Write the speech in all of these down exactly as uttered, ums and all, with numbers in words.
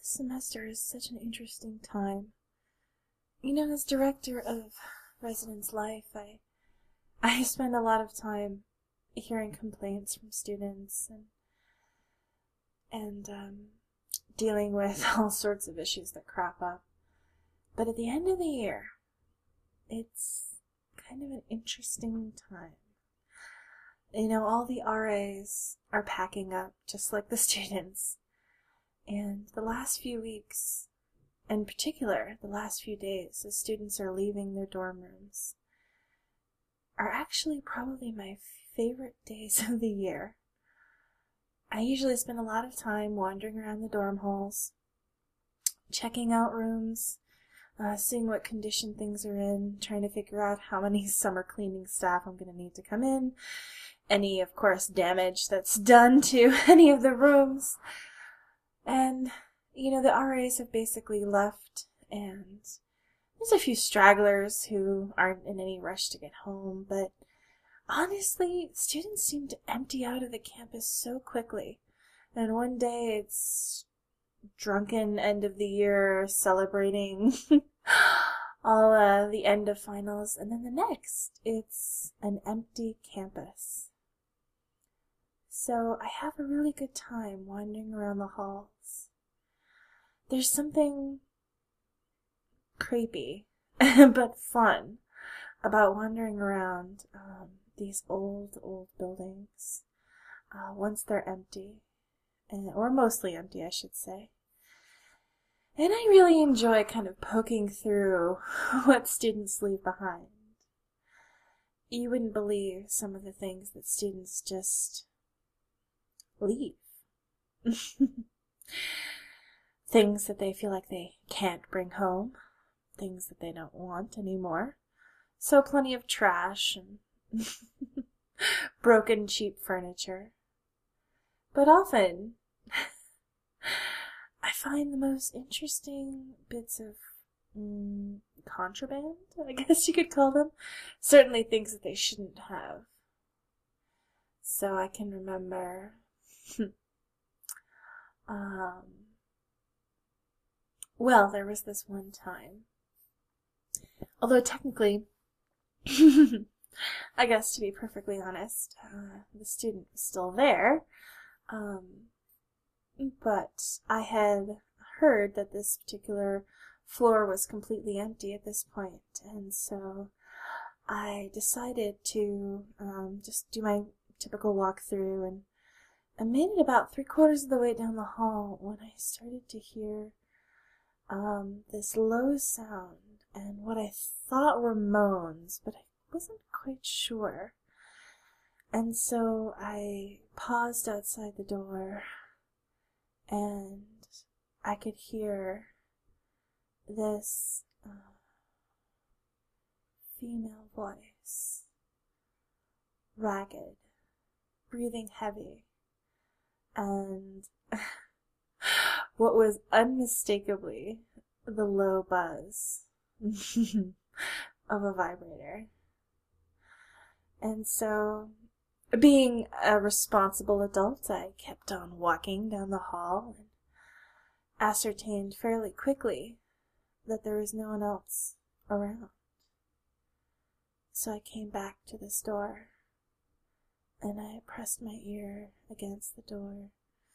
Semester is such an interesting time. You know, as director of Residence Life, I I spend a lot of time hearing complaints from students and and um, dealing with all sorts of issues that crop up. But at the end of the year, it's kind of an interesting time. You know, all the R As are packing up, just like the students. And the last few weeks, in particular, the last few days, as students are leaving their dorm rooms, are actually probably my favorite days of the year. I usually spend a lot of time wandering around the dorm halls, checking out rooms, uh, seeing what condition things are in, trying to figure out how many summer cleaning staff I'm going to need to come in, any, of course, damage that's done to any of the rooms. And, you know, the R As have basically left, and there's a few stragglers who aren't in any rush to get home, but honestly, students seem to empty out of the campus so quickly. And one day it's drunken end of the year celebrating all uh, the end of finals, and then the next it's an empty campus. So I have a really good time wandering around the halls. There's something creepy but fun about wandering around um, these old, old buildings uh, once they're empty, and, or mostly empty, I should say. And I really enjoy kind of poking through what students leave behind. You wouldn't believe some of the things that students just leave. Things that they feel like they can't bring home, things that they don't want anymore. So plenty of trash and broken cheap furniture. But often I find the most interesting bits of mm, contraband, I guess you could call them. Certainly things that they shouldn't have. So I can remember um, well, there was this one time, although technically, I guess to be perfectly honest, uh, the student was still there, um, but I had heard that this particular floor was completely empty at this point, and so I decided to um, just do my typical walkthrough, and I made it about three quarters of the way down the hall when I started to hear um, this low sound and what I thought were moans, but I wasn't quite sure. And so I paused outside the door, and I could hear this uh, female voice, ragged, breathing heavy, and what was unmistakably the low buzz of a vibrator. And so, being a responsible adult, I kept on walking down the hall and ascertained fairly quickly that there was no one else around. So I came back to this door, and I pressed my ear against the door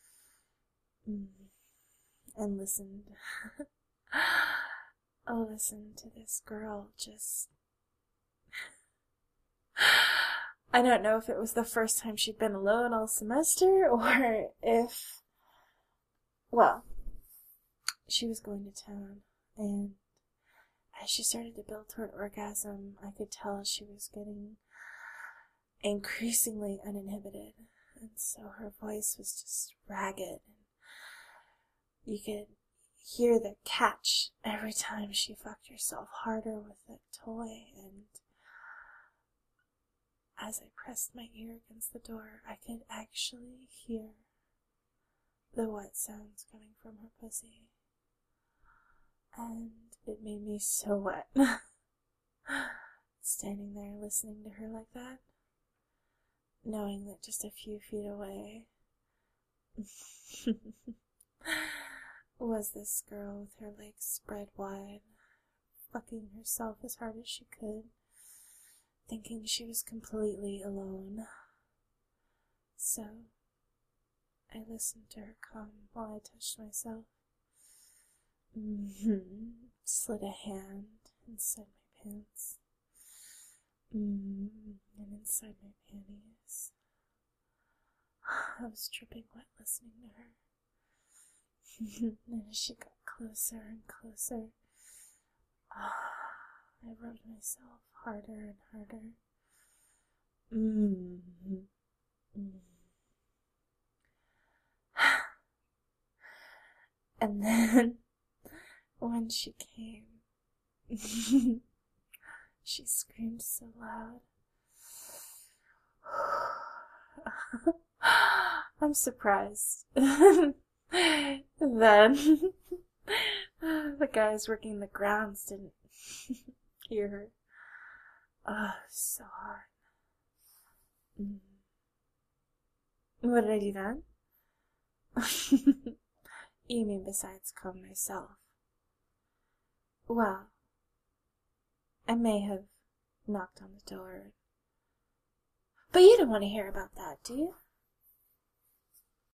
and listened. Oh, listen to this girl just... I don't know if it was the first time she'd been alone all semester, or if... Well, she was going to town, and as she started to build toward orgasm, I could tell she was getting increasingly uninhibited, and so her voice was just ragged. You could hear the catch every time she fucked herself harder with a toy, and as I pressed my ear against the door, I could actually hear the wet sounds coming from her pussy. And it made me so wet. Standing there listening to her like that, knowing that just a few feet away was this girl with her legs spread wide, fucking herself as hard as she could, thinking she was completely alone. So, I listened to her come while I touched myself. Mm-hmm. Slid a hand inside my pants. Mm-hmm. And inside my panties. I was dripping wet listening to her. And as she got closer and closer, I rubbed myself harder and harder. Mm-hmm. Mm-hmm. And then, when she came, she screamed so loud. I'm surprised. Then, the guys working the grounds didn't hear her. Oh, so hard. Mm. What did I do then? You mean besides come myself? Well, I may have knocked on the door. But you don't want to hear about that, do you?